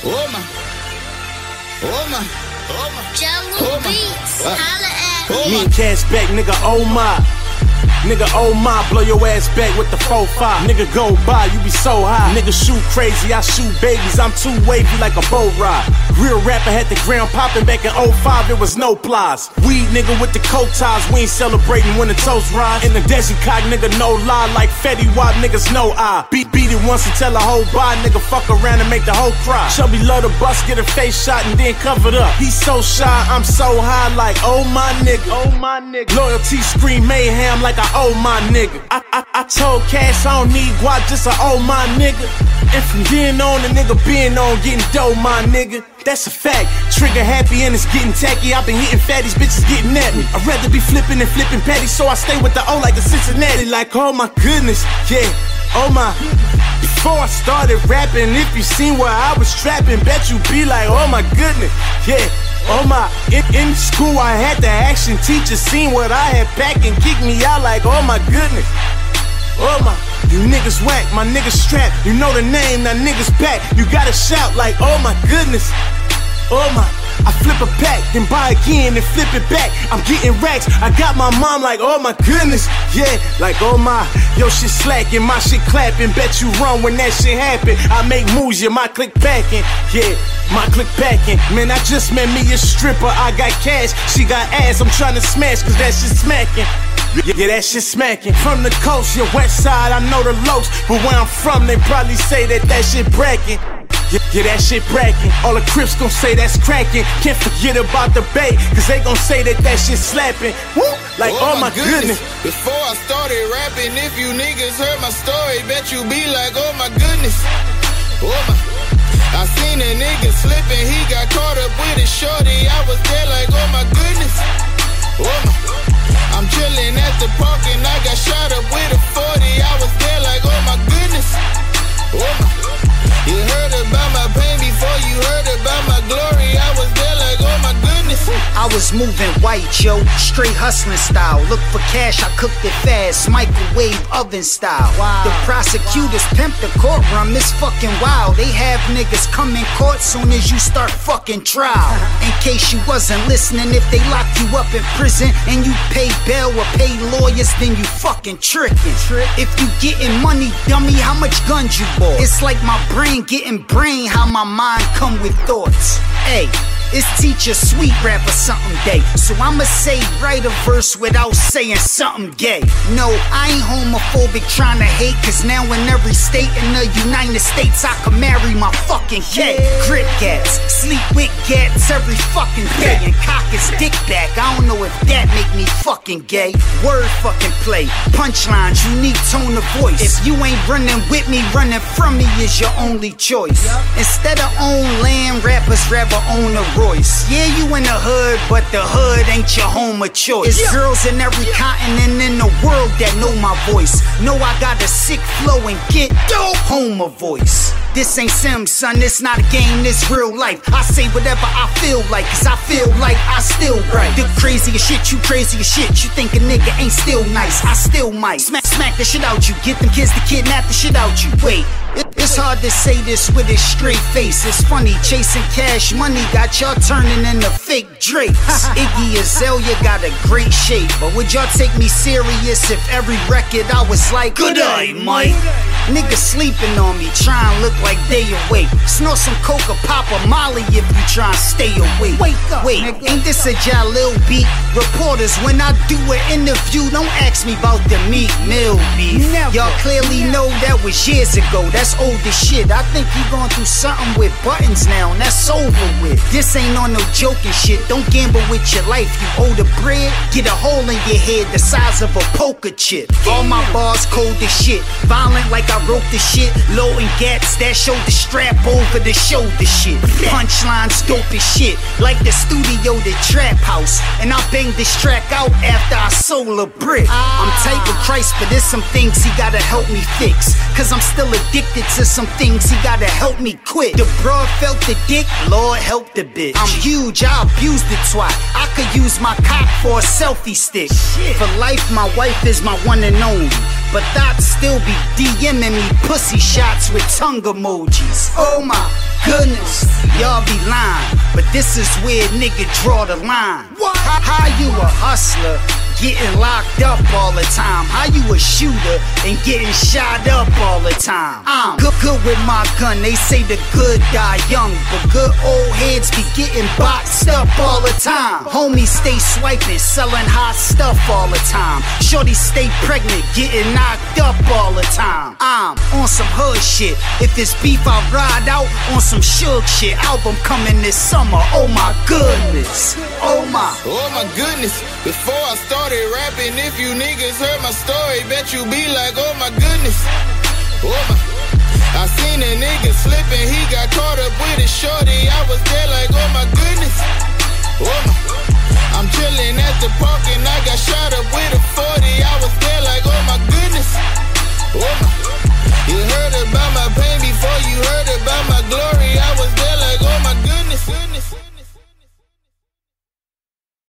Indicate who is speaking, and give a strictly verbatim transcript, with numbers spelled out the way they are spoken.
Speaker 1: Oh my, oh my, oh my.
Speaker 2: Jungle Beats, holla at
Speaker 3: me. Me and Cash back, nigga, oh my. Nigga, oh my, blow your ass back with the four five. Nigga, go by, you be so high. Nigga, shoot crazy, I shoot babies. I'm too wavy like a boat ride. Real rapper had the ground popping back in oh five, there was no plies. Weed nigga with the coat ties, we ain't celebrating when the toast rise. In the desert cock, nigga, no lie. Like Fetty Wap, niggas no eye. Beat beat it once and tell a whole bye. Nigga, fuck around and make the whole cry. Chubby love the bus, get her face shot and then covered up. He's so shy, I'm so high like, oh my nigga. Oh my nigga. Loyalty scream mayhem like I oh my nigga. I, I, I told Cash I don't need guap, just a oh my nigga. And from then on, the nigga been on getting dough, my nigga. That's a fact. Trigger happy and it's getting tacky. I've been hitting fatties, bitches getting at me. I'd rather be flipping and flipping patties, so I stay with the O like a Cincinnati. Like, oh my goodness, yeah, oh my. Before I started rapping, if you seen where I was trapping, bet you be like, oh my goodness, yeah. Oh my, in, in school I had the action teacher seen what I had packed and kicked me out like, oh my goodness. Oh my, you niggas whack, my niggas strapped. You know the name, now niggas back. You gotta shout like, oh my goodness. Oh my, I flip a pack, then buy again and flip it back. I'm getting racks, I got my mom like, oh my goodness. Yeah, like oh my, yo shit slacking, my shit clapping. Bet you run when that shit happen. I make moves, yeah, my click packing. Yeah, my click packing. Man, I just met me a stripper, I got cash, she got ass, I'm trying to smash cause that shit smacking. Yeah, that shit smacking. From the coast, your west side, I know the lows. But where I'm from, they probably say that that shit bracking. Yeah, yeah, that shit bracking. All the Crips gon' say that's cracking. Can't forget about the Bay, cause they gon' say that that shit slapping. Woo! Like, oh, oh my goodness. goodness.
Speaker 1: Before I started rapping, if you niggas heard my story, bet you be like, oh my goodness. Oh my. I seen a nigga slipping, he got caught up with a shorty. I was there like, oh my goodness. Oh my. I'm chillin' at the park and I got shot up with a forty. I was there like, oh my goodness. Oh my. You heard about my pain before you heard about my glory. I was there like, oh my goodness.
Speaker 4: I was moving white, yo, straight hustling style. Look for cash, I cooked it fast, microwave oven style. Wow. The prosecutors pimp the courtroom, it's fucking wild. They have niggas come in court soon as you start fucking trial. In case you wasn't listening, if they lock you up in prison and you pay bail or pay lawyers, then you fucking tricking. If you getting money, dummy, how much guns you bought? It's like my brain getting brain, how my mind come with thoughts. Hey, it's teacher sweet rapper something day, so I'ma say write a verse without saying something gay. No, I ain't homophobic trying to hate, cause now in every state in the United States I can marry my fucking K. Grip cats, sleep with cats every fucking day, and cock his dick back. I don't know if that make me fucking gay. Word fucking play, punchlines, unique tone of voice. If you ain't running with me, running from me is your only choice. Instead of own land, rappers rather own a Royce. Yeah, you in the hood, but the hood ain't your home of choice. It's girls in every continent in the world that know my voice. Know I got a sick flow and get dope Homer voice. This ain't Sims, son, this not a game, this real life. I say whatever I feel like, cause I feel like I still right. The craziest shit, you crazy as shit. You think a nigga ain't still nice, I still might. Smack, smack the shit out you, get them kids to kidnap the shit out you. Wait, it, it's hard to say this with a straight face. It's funny, chasing cash money got y'all turning into fake Drakes. Iggy Azalea got a great shape, but would y'all take me serious if every record I was like, good eye, Mike? Niggas sleeping on me, tryin' look like they awake. Snort some coca, pop a molly if you tryin' stay awake. Wake up, Wait, nigga. Ain't this a Jalil beat? Reporters, when I do an interview, don't ask me about the Meek Mill beef. Y'all clearly know that was years ago, that's old as shit. I think you going through something with buttons now, and that's over with. This ain't on no joking shit, don't gamble with your life. You owe the bread, get a hole in your head the size of a poker chip. All my bars cold as shit, violent like I wrote the shit. Low and gats that show the strap over the shoulder shit. Punchlines dope as shit, like the studio, the trap house. And I banged this track out after I sold a brick. I'm tight with Christ, but there's some things he gotta help me fix, cause I'm still addicted to some things he gotta help me quit. The broad felt the dick, Lord help the bitch. I'm huge, I abuse the twat. I could use my cock for a selfie stick. For life, my wife is my one and only, but thoughts still be DMing me pussy shots with tongue emojis. Oh my goodness, y'all be lying, but this is where nigga draw the line. What? How, how you a hustler, getting locked up all the time? How you a shooter and getting shot up all the time? I'm good, good with my gun, they say the good die young, but good old heads be getting boxed up all the time. Homies stay swiping, selling hot stuff all the time. Shorty stay pregnant, getting knocked up all the time. I'm on some hood shit, if it's beef I'll ride out on some Suge shit. Album coming this summer, oh my goodness, oh my,
Speaker 1: oh my goodness. Before I started rapping, if you niggas heard my story, bet you be like, oh my goodness, oh my. I seen a nigga slipping, he got caught up with his shorty. I was there like, oh my goodness, oh my. I'm chillin' at the park and I got shot up